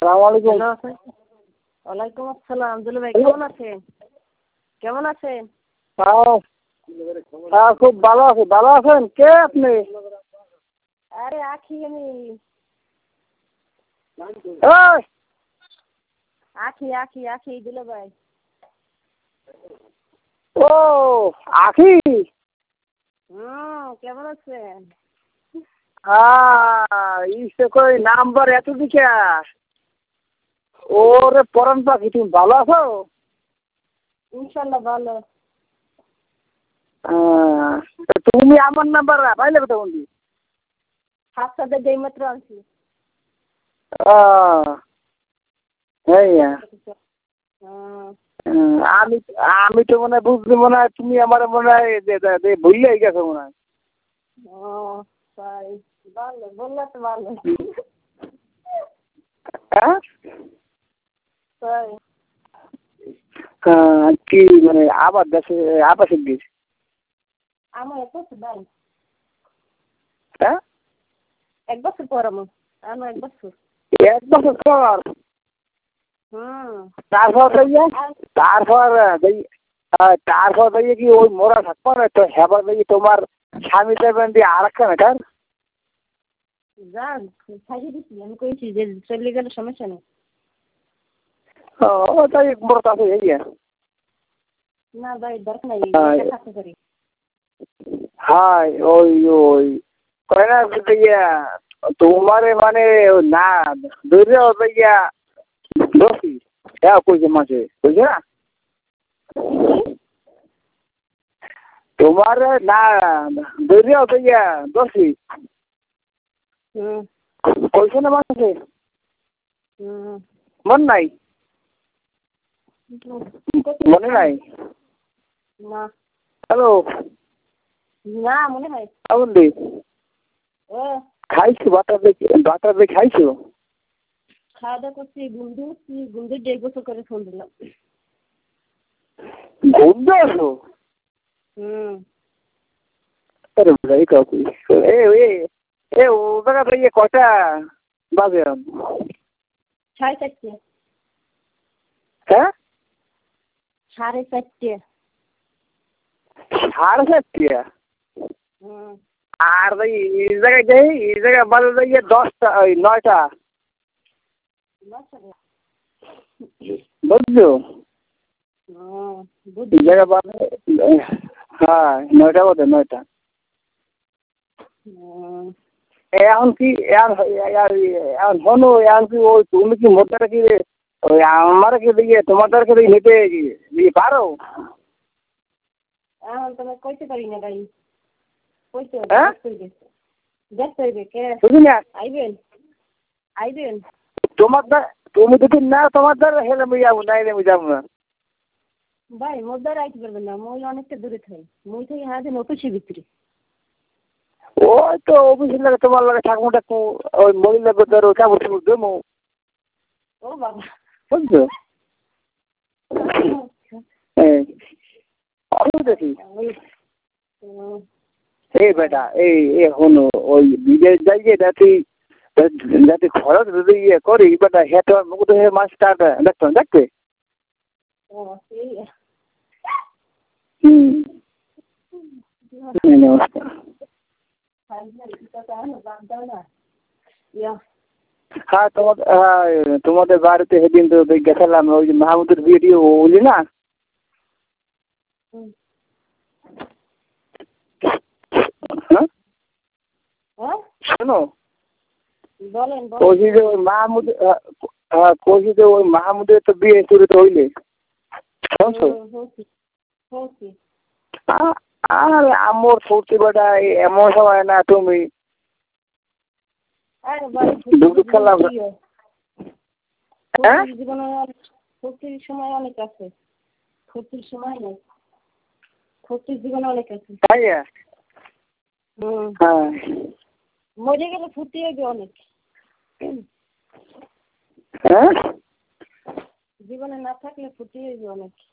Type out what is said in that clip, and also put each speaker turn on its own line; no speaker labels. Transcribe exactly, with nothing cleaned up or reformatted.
আসসালামু আলাইকুম।
ওয়ালাইকুম আসসালাম। দুলু ভাই কেমন আছেন? কেমন আছেন?
হ্যাঁ খুব ভালো আছি। ভালো আছেন? কে আপনি?
আরে আখি আমি।
এই
আখি আখি আখি দুলু ভাই।
ও আখি।
হুম কেমন আছেন?
হ্যাঁ ইসে কই নাম্বার এত দিকে। ওরে পরান পাখি তুমি ভালো আছো?
ইনশাল্লাহ ভালো।
হ্যাঁ, তুমি আমার নাম্বার পাইলে কোথা বন্ধু?
হাফসাদের যেই মাত্র আনছি।
আমি আমি তো মনে হয় বুঝলি মনে হয় তুমি আমার মনে হয় ভুললেই গেছো মনে হয়।
ও তাই ভালো বললে তো ভালো।
হ্যাঁ
তাই
কি মানে আবার দেশে আবার শিখবি?
আমার এক বছর ভাই।
হ্যাঁ
এক বছর পর আমার আমার এক বছর।
এক বছর পর?
হুম
তারপর দেখি তারপর দেখি তারপর দেখি কি ওই মোরা থাকবো না তো হেবার দেখি তোমার স্বামী দেবেন দিয়ে আর একটা মেটার
যান খাইয়ে দিচ্ছি আমি কইছি যে চলে গেলে সমস্যা নেই।
ও তাই মোরা তো আছে এই
না ভাই দরকার নাই থাকতে পারি।
হাই ওই ওই কয় না ইয়া তোমারে মানে না দূরে ইয়া দোষী হ্যাঁ কইছে মাঝে বুঝছে না তোমার না দূরে ইয়া দোষী কইছে না মাঝে মন নাই মনে নাই
না
হ্যালো
না মনে হয়
বন্ধু
ও
খাইছো বাটার দেখে বাটার দেখে খাইছো?
খাওয়া দাওয়া করছি বন্ধু বন্ধু দেড় বছর করে ফোন দিলাম।
ঘুরতে আসো?
হুম
আরে ভাই কাকু এ এ এ ও জায়গা থেকে কটা বাজে?
সাড়ে চারটে।
হ্যাঁ
সাড়ে চারটে।
সাড়ে চারটে?
হুম
আর ভাই এই জায়গায় যাই এই জায়গায় বাজে যাইয়ে দশটা ওই নয়টা বুঝছো? এই জায়গায় বাজে হ্যাঁ নয়টা বাজে নয়টা। এখন কি এখন শোনো এখন কি ওই তুমি কি মোটটা কি ওই আমার কি দিয়ে তোমাদেরকে দিয়ে নিতে দিয়ে পারো?
এখন তোমার কইতে পারি না ভাই কইতে
হ্যাঁ
দেখতে হইবে কে
বুঝি না
আইবেন আইবেন
তোমার দ্বারা তুমি যদি না তোমার দ্বারা হেলে আমি যাবো না আমি যাবো না
ভাই মোর দ্বারা আইতে পারবেন না মই অনেকটা দূরে থাই মই থেকে হ্যাঁ দিন অফিসের ভিতরে।
ওই তো অফিসের লাগে তোমার লাগে থাকবো টাকবো ওই মহিলা ধরো কাপড় টাপড় দেবো
ও বাবা
বুঝছো? দেখি এই বেটা এই এ হনো ওই বিদেশ যাইয়ে যাতে যাতে খরচ যদি ইয়ে করি বেটা হেঁটে মুখ হে মাছটা দেখতো দেখতে হুম নমস্কার। হ্যাঁ তোমাদের হ্যাঁ তোমাদের বাড়িতে সেদিন তো গেছিলাম ওই যে মাহমুদের ভিডিও বলি না হ্যাঁ শোনো কৌশি যে ওই মাহমুদ হ্যাঁ কৌশি যে ওই মাহমুদের তো বিয়ে করে তো হইলে শুনছো? আর আমার সত্যি বেটা এমন সময় না তুমি খেলাম
জীবনে ফুর্তির সময় অনেক আছে ফুর্তির সময় নেই ফুর্তির জীবনে অনেক আছে।
তাই
হুম
হ্যাঁ
মরে গেলে ফুর্তি হবে অনেক
হ্যাঁ
জীবনে না থাকলে ফুর্তি হবে অনেক।